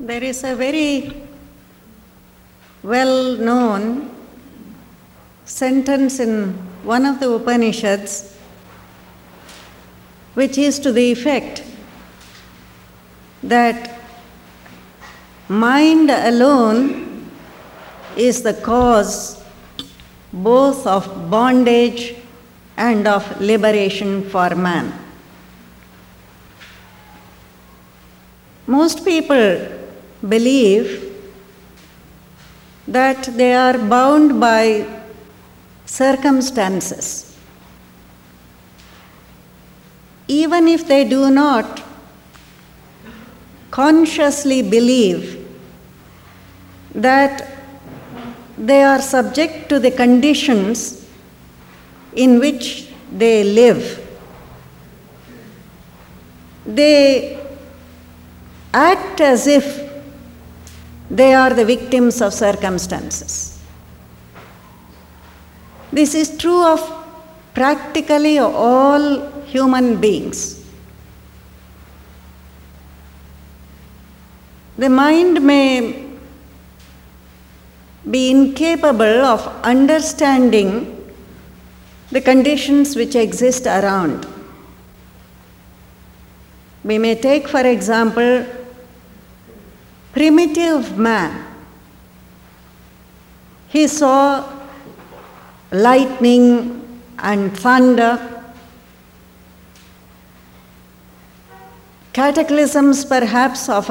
There is a very well-known sentence in one of the Upanishads which is to the effect that mind alone is the cause both of bondage and of liberation for man. Most people believe that they are bound by circumstances. Even if they do not consciously believe that they are subject to the conditions in which they live, they act as if they are the victims of circumstances. This is true of practically all human beings. The mind may be incapable of understanding the conditions which exist around. We may take, for example, primitive man. He saw lightning and thunder, cataclysms perhaps of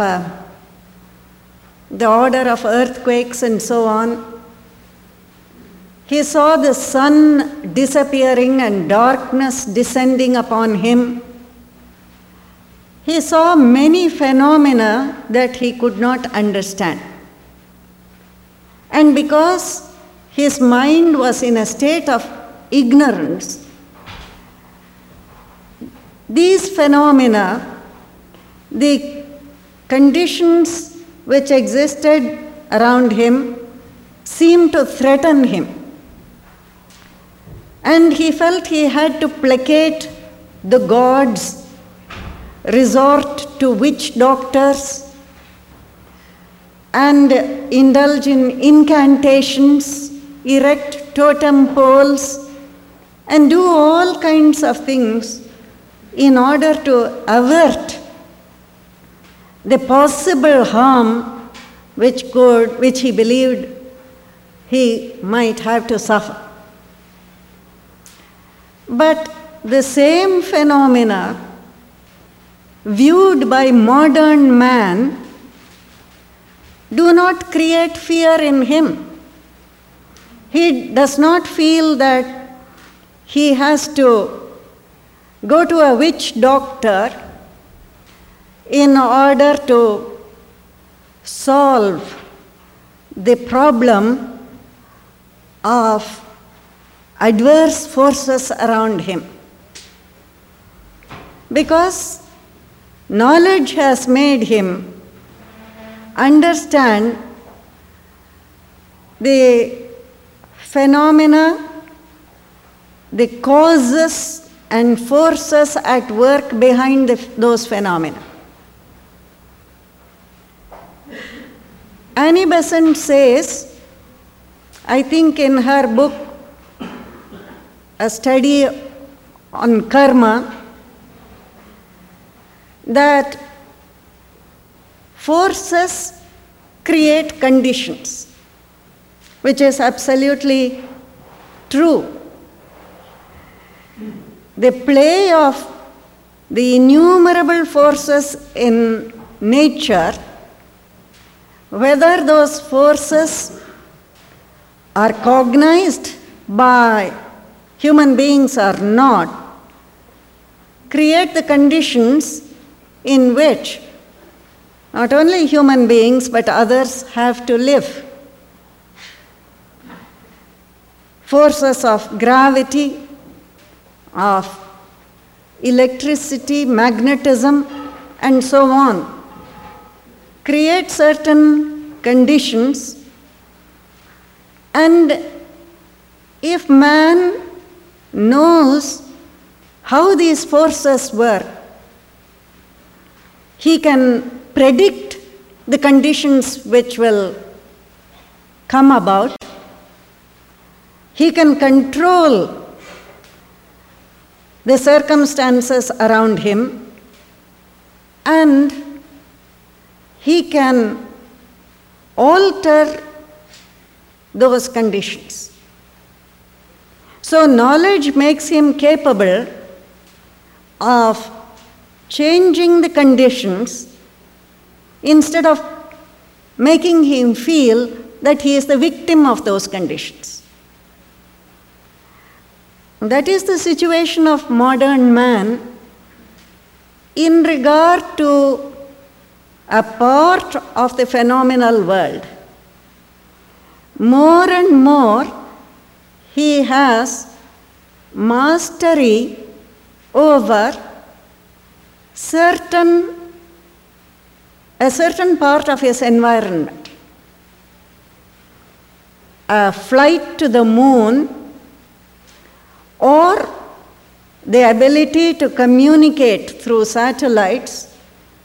the order of earthquakes and so on. He saw the sun disappearing and darkness descending upon him. He saw many phenomena that he could not understand. And because his mind was in a state of ignorance, these phenomena, the conditions which existed around him, seemed to threaten him. And he felt he had to placate the gods, resort to witch doctors, and indulge in incantations, erect totem poles, and do all kinds of things in order to avert the possible harm which he believed he might have to suffer. But the same phenomena, viewed by modern man, do not create fear in him. He does not feel that he has to go to a witch doctor in order to solve the problem of adverse forces around him. Because knowledge has made him understand the phenomena, the causes and forces at work behind those phenomena. Annie Besant says, I think in her book, A Study on Karma, that forces create conditions, which is absolutely true. The play of the innumerable forces in nature, whether those forces are cognized by human beings or not, create the conditions in which not only human beings but others have to live. Forces of gravity, of electricity, magnetism, and so on create certain conditions, and if man knows how these forces work, he can predict the conditions which will come about. He can control the circumstances around him, and he can alter those conditions. So knowledge makes him capable of changing the conditions instead of making him feel that he is the victim of those conditions. That is the situation of modern man in regard to a part of the phenomenal world. More and more, he has mastery over a certain part of his environment. A flight to the moon, or the ability to communicate through satellites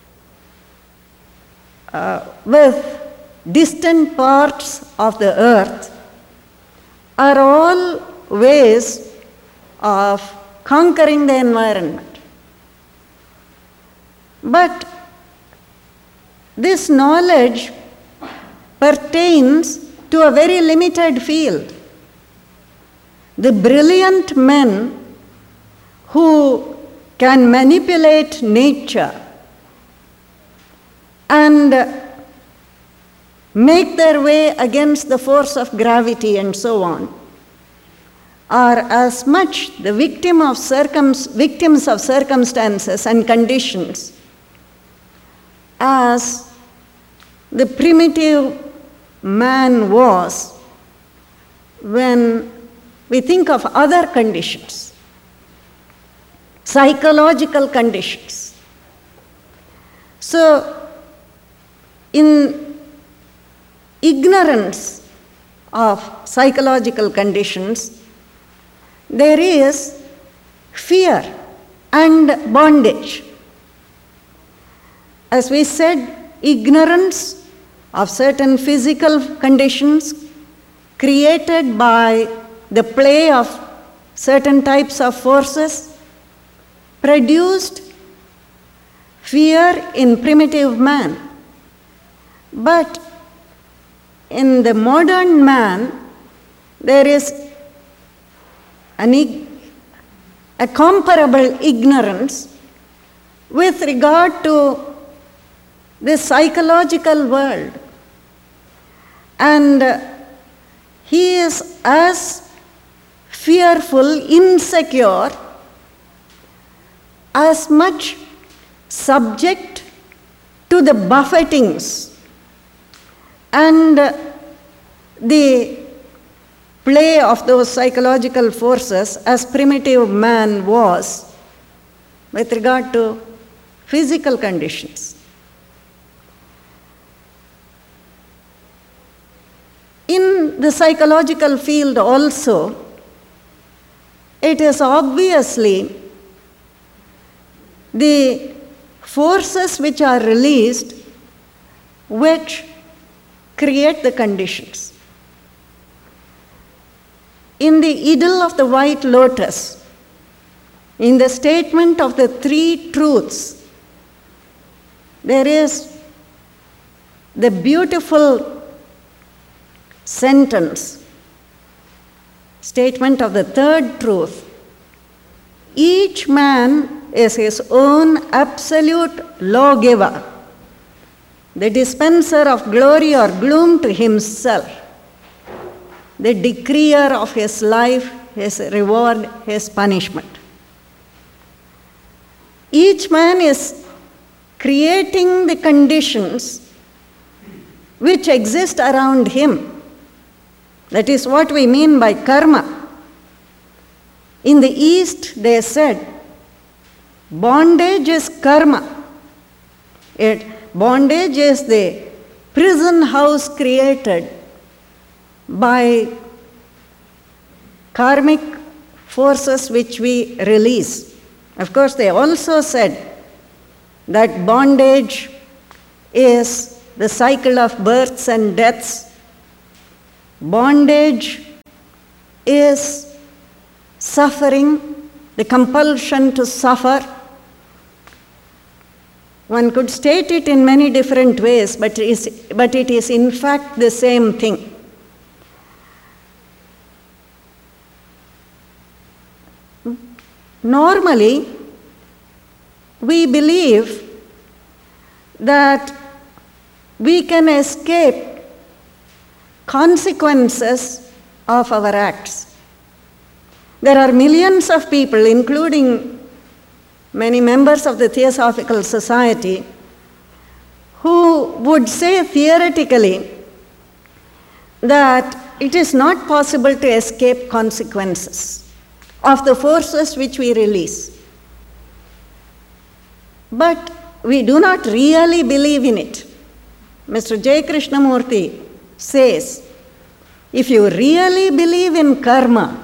with distant parts of the earth, are all ways of conquering the environment. But this knowledge pertains to a very limited field. The brilliant men who can manipulate nature and make their way against the force of gravity and so on, are as much the victims of circumstances and conditions as the primitive man was when we think of other conditions, psychological conditions. So, in ignorance of psychological conditions, there is fear and bondage. As we said, ignorance of certain physical conditions created by the play of certain types of forces produced fear in primitive man. But in the modern man, there is a comparable ignorance with regard to the psychological world. And he is as fearful, insecure, as much subject to the buffetings and the play of those psychological forces as primitive man was with regard to physical conditions. In the psychological field also, it is obviously the forces which are released which create the conditions. In the idyll of the white lotus, in the statement of the three truths, there is the beautiful sentence, statement of the third truth. Each man is his own absolute lawgiver, the dispenser of glory or gloom to himself, the decreer of his life, his reward, his punishment. Each man is creating the conditions which exist around him. That is what we mean by karma. In the East, they said, bondage is karma. Bondage is the prison house created by karmic forces which we release. Of course, they also said that bondage is the cycle of births and deaths. Bondage is suffering, the compulsion to suffer. One could state it in many different ways, but it is in fact the same thing. Normally, we believe that we can escape consequences of our acts. There are millions of people, including many members of the Theosophical Society, who would say theoretically that it is not possible to escape consequences of the forces which we release. But we do not really believe in it. Mr. J. Krishnamurti says, if you really believe in karma,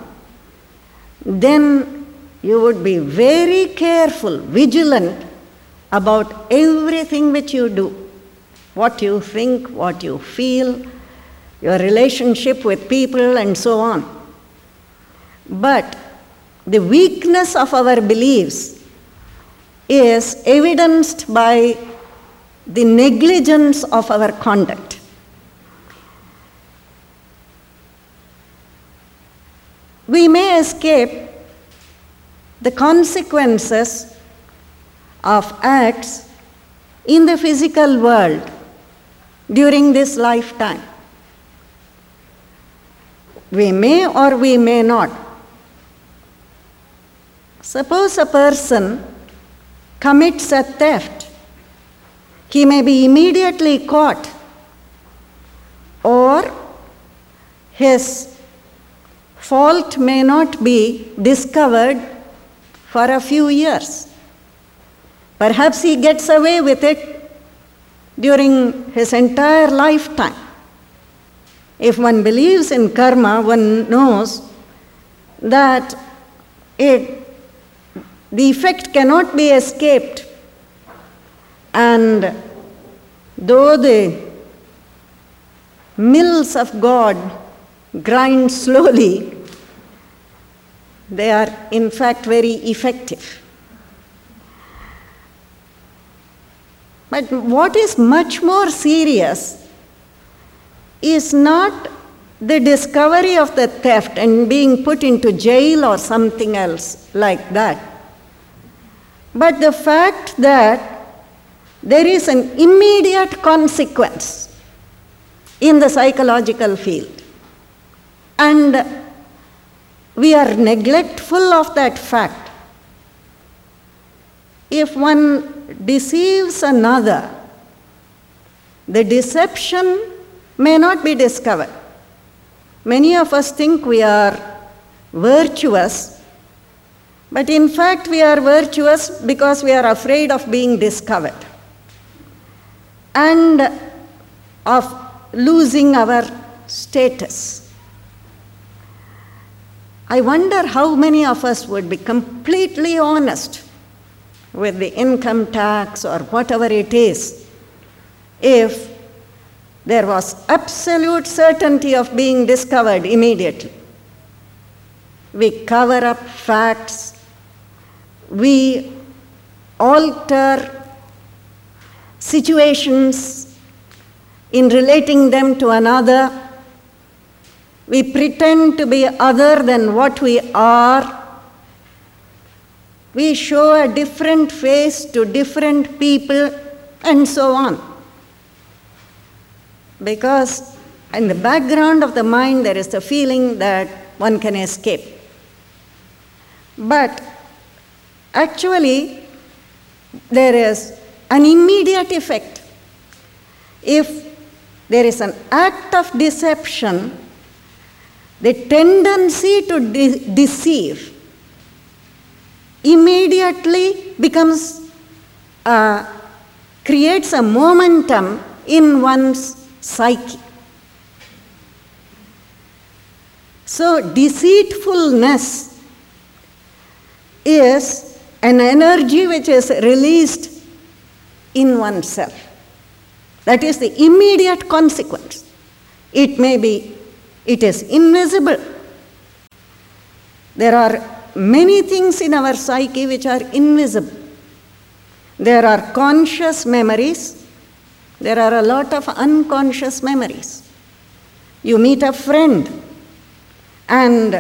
then you would be very careful, vigilant about everything which you do, what you think, what you feel, your relationship with people, and so on. But the weakness of our beliefs is evidenced by the negligence of our conduct. We may escape the consequences of acts in the physical world during this lifetime. We may or we may not. Suppose a person commits a theft. He may be immediately caught, or his fault may not be discovered for a few years. Perhaps he gets away with it during his entire lifetime. If one believes in karma, one knows that the effect cannot be escaped. And though the mills of God grind slowly, they are in fact very effective. But what is much more serious is not the discovery of the theft and being put into jail or something else like that, but the fact that there is an immediate consequence in the psychological field. And we are neglectful of that fact. If one deceives another, the deception may not be discovered. Many of us think we are virtuous, but in fact we are virtuous because we are afraid of being discovered and of losing our status. I wonder how many of us would be completely honest with the income tax or whatever it is if there was absolute certainty of being discovered immediately. We cover up facts, we alter situations in relating them to another. We pretend to be other than what we are. We show a different face to different people, and so on. Because in the background of the mind there is the feeling that one can escape. But actually, there is an immediate effect. If there is an act of deception, the tendency to deceive immediately creates a momentum in one's psyche. So deceitfulness is an energy which is released in oneself. That is the immediate consequence. It is invisible. There are many things in our psyche which are invisible. There are conscious memories. There are a lot of unconscious memories. You meet a friend and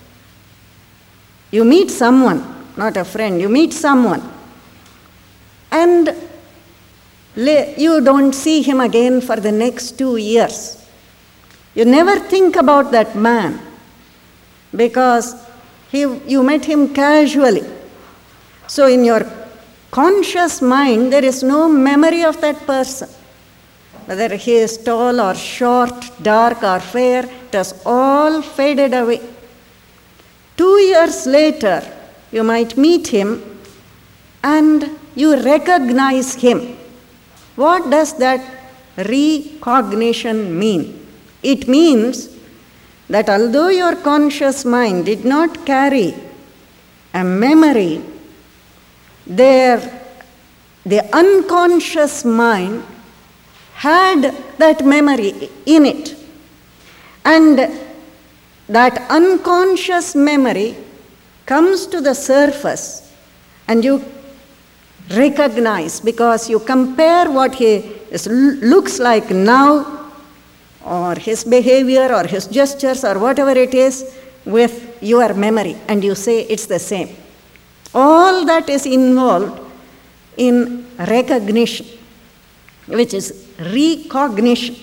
you meet someone, not a friend, you meet someone and you don't see him again for the next 2 years. You never think about that man because you met him casually. So in your conscious mind, there is no memory of that person. Whether he is tall or short, dark or fair, it has all faded away. 2 years later, you might meet him and you recognize him. What does that recognition mean? It means that although your conscious mind did not carry a memory, the unconscious mind had that memory in it. And that unconscious memory comes to the surface and you recognize because you compare what he looks like now or his behavior or his gestures or whatever it is with your memory and you say it's the same. All that is involved in recognition, which is recognition.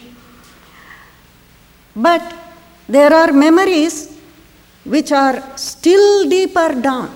But there are memories which are still deeper down.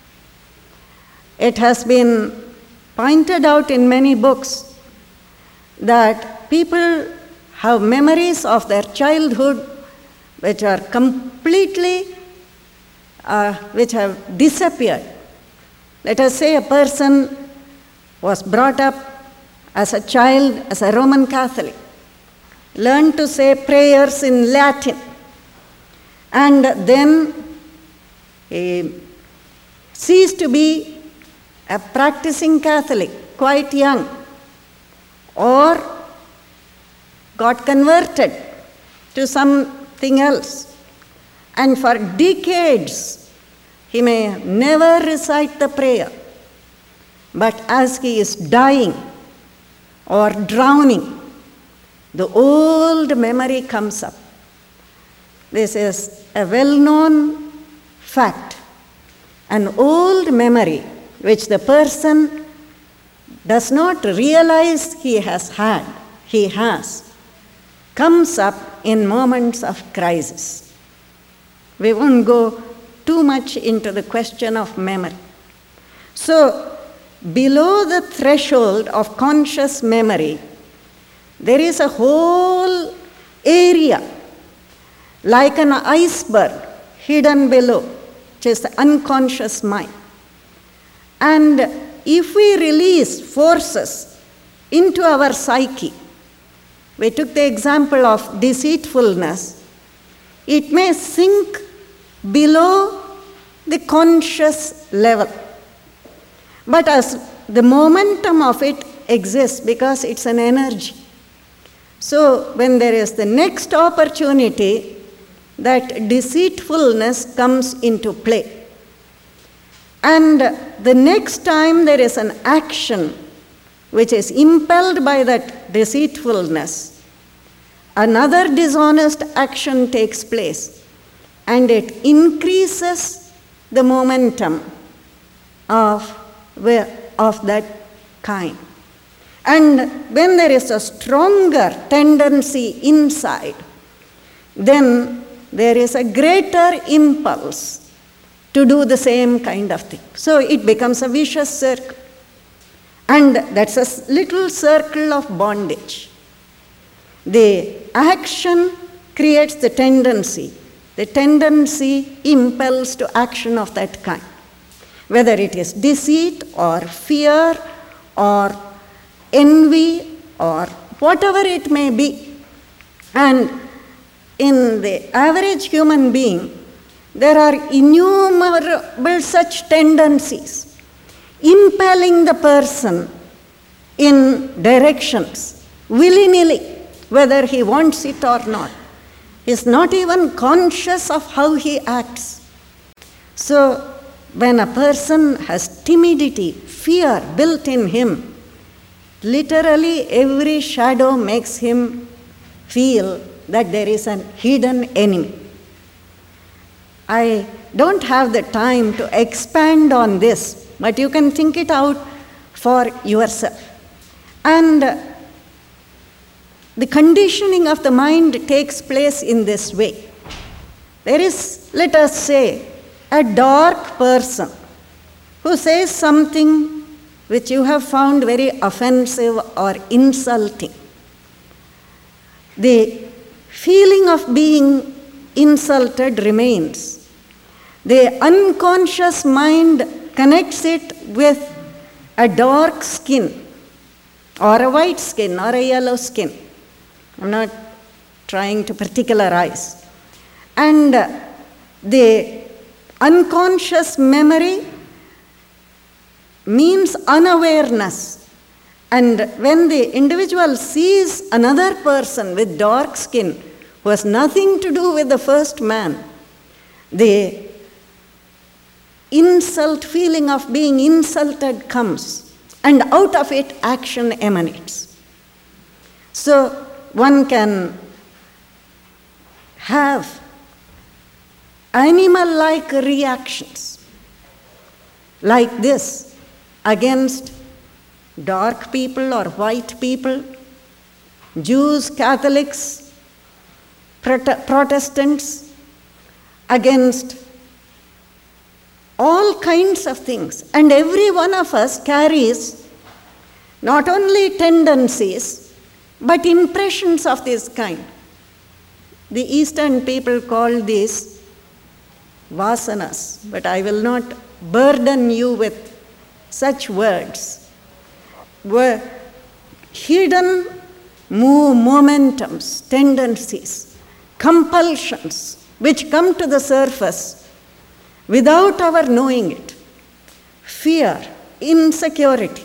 It has been pointed out in many books that people have memories of their childhood which are completely, which have disappeared. Let us say a person was brought up as a child as a Roman Catholic, learned to say prayers in Latin, and then he ceased to be a practicing Catholic quite young, or got converted to something else, and for decades he may never recite the prayer, but as he is dying or drowning, the old memory comes up. This is a well-known fact. An old memory which the person does not realize he has, comes up in moments of crisis. We won't go too much into the question of memory. So, below the threshold of conscious memory, there is a whole area, like an iceberg hidden below, which is the unconscious mind. And if we release forces into our psyche, we took the example of deceitfulness, it may sink below the conscious level. But as the momentum of it exists because it's an energy. So when there is the next opportunity, that deceitfulness comes into play. And the next time there is an action which is impelled by that deceitfulness, another dishonest action takes place and it increases the momentum of that kind. And when there is a stronger tendency inside, then there is a greater impulse to do the same kind of thing. So it becomes a vicious circle. And that's a little circle of bondage. The action creates the tendency. The tendency impels to action of that kind. Whether it is deceit or fear or envy or whatever it may be. And in the average human being, there are innumerable such tendencies impelling the person in directions willy-nilly, whether he wants it or not. He's not even conscious of how he acts. So, when a person has timidity, fear built in him, literally every shadow makes him feel that there is an hidden enemy. I don't have the time to expand on this, but you can think it out for yourself. And the conditioning of the mind takes place in this way. There is, let us say, a dark person who says something which you have found very offensive or insulting. The feeling of being insulted remains. The unconscious mind connects it with a dark skin, or a white skin, or a yellow skin. I'm not trying to particularize. And the unconscious memory means unawareness. And when the individual sees another person with dark skin who has nothing to do with the first man, the feeling of being insulted comes, and out of it action emanates. So one can have animal-like reactions like this against dark people or white people, Jews, Catholics, Protestants, against all kinds of things. And every one of us carries not only tendencies, but impressions of this kind. The Eastern people call these vasanas, but I will not burden you with such words. Were hidden momentums, tendencies, compulsions, which come to the surface without our knowing it. Fear, insecurity.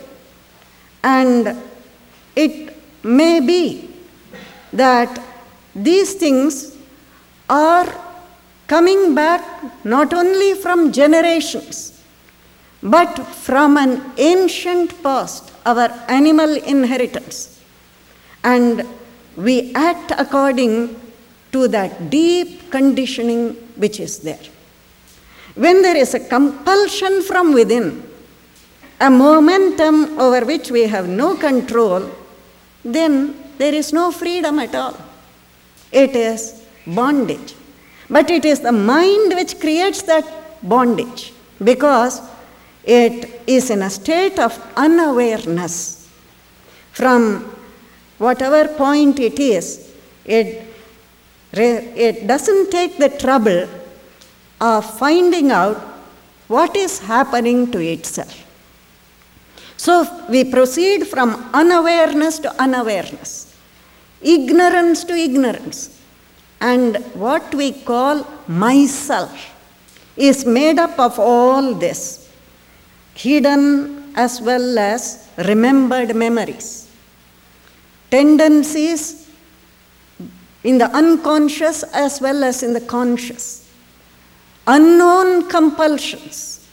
And it may be that these things are coming back not only from generations, but from an ancient past, our animal inheritance. And we act according to that deep conditioning which is there. When there is a compulsion from within, a momentum over which we have no control, then there is no freedom at all. It is bondage. But it is the mind which creates that bondage, because it is in a state of unawareness. From whatever point it is, it doesn't take the trouble of finding out what is happening to itself. So we proceed from unawareness to unawareness, ignorance to ignorance. And what we call myself is made up of all this, hidden as well as remembered memories, tendencies in the unconscious as well as in the conscious, unknown compulsions,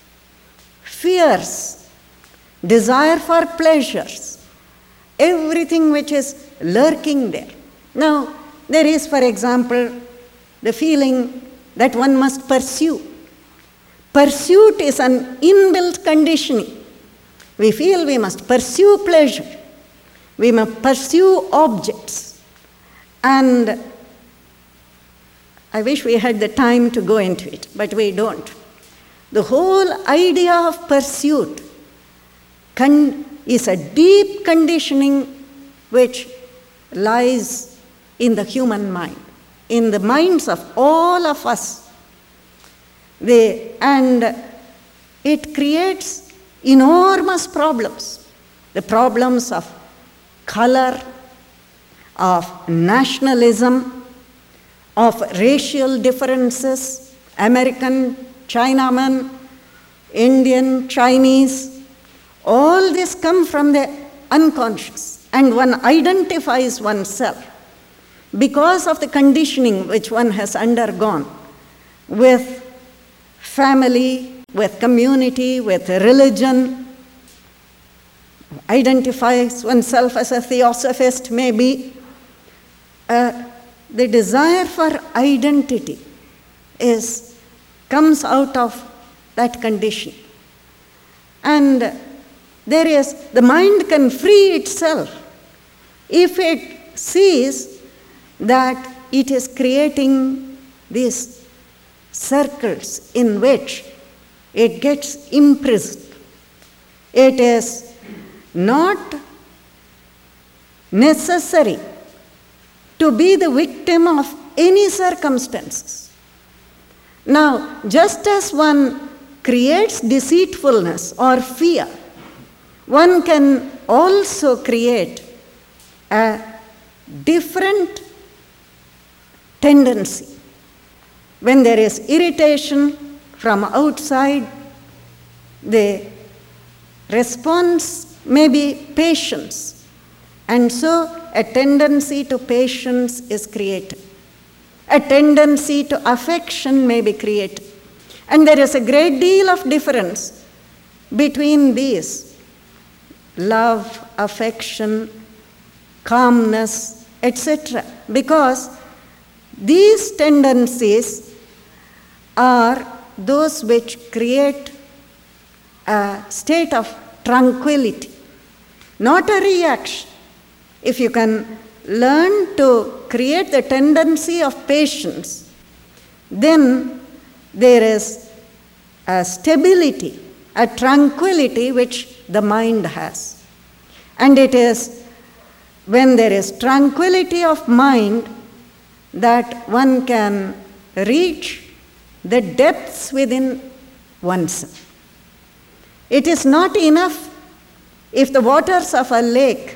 fears, desire for pleasures, everything which is lurking there. Now, there is, for example, the feeling that one must pursue. Pursuit is an inbuilt conditioning. We feel we must pursue pleasure. We must pursue objects. And I wish we had the time to go into it, but we don't. The whole idea of pursuit is a deep conditioning which lies in the human mind, in the minds of all of us. And it creates enormous problems. The problems of color, of nationalism, of racial differences, American, Chinaman, Indian, Chinese, all this come from the unconscious. and one identifies oneself because of the conditioning which one has undergone with family, with community, with religion, identifies oneself as a theosophist maybe, the desire for identity comes out of that condition. And the mind can free itself if it sees that it is creating these circles in which it gets imprisoned. It is not necessary to be the victim of any circumstances. Now, just as one creates deceitfulness or fear, one can also create a different tendency. When there is irritation from outside, the response may be patience. And so a tendency to patience is created. A tendency to affection may be created. And there is a great deal of difference between these: love, affection, calmness, etc. Because these tendencies are those which create a state of tranquility, not a reaction. If you can learn to create the tendency of patience, then there is a stability, a tranquility which the mind has. And it is when there is tranquility of mind that one can reach the depths within oneself. It is not enough if the waters of a lake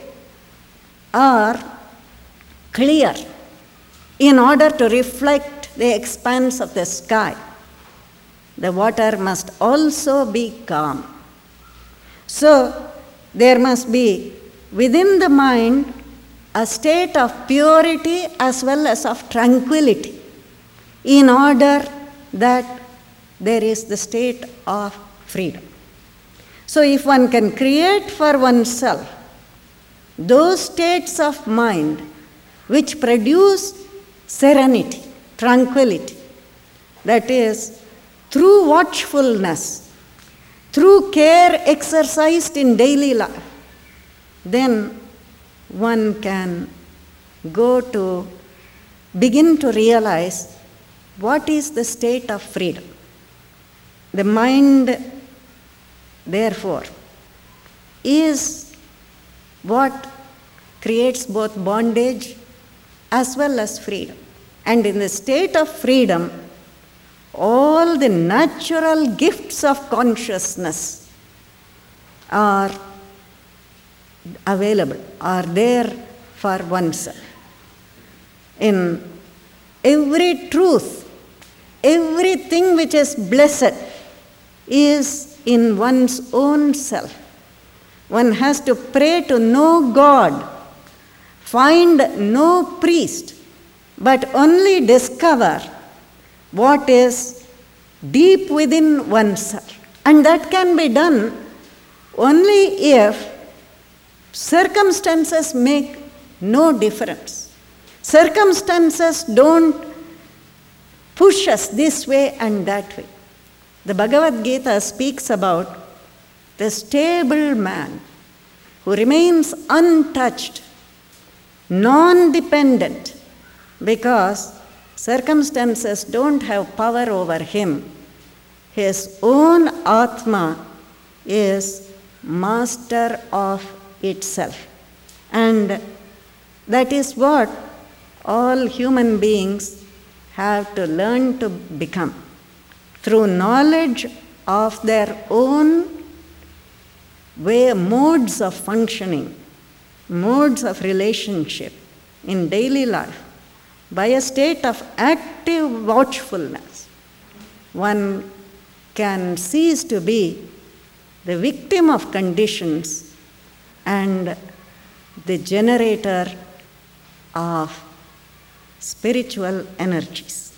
are clear in order to reflect the expanse of the sky. The water must also be calm. So there must be within the mind a state of purity as well as of tranquility in order that there is the state of freedom. So if one can create for oneself those states of mind which produce serenity, tranquility, that is, through watchfulness, through care exercised in daily life, then one can begin to realize what is the state of freedom. The mind, therefore, is what creates both bondage as well as freedom. And in the state of freedom, all the natural gifts of consciousness are available, are there for oneself. In every truth, everything which is blessed is in one's own self. One has to pray to no God, find no priest, but only discover what is deep within oneself. And that can be done only if circumstances make no difference. Circumstances don't push us this way and that way. The Bhagavad Gita speaks about the stable man who remains untouched, non-dependent, because circumstances don't have power over him. His own Atma is master of itself. And that is what all human beings have to learn to become. Through knowledge of their own modes of functioning, modes of relationship in daily life, by a state of active watchfulness, one can cease to be the victim of conditions and the generator of spiritual energies.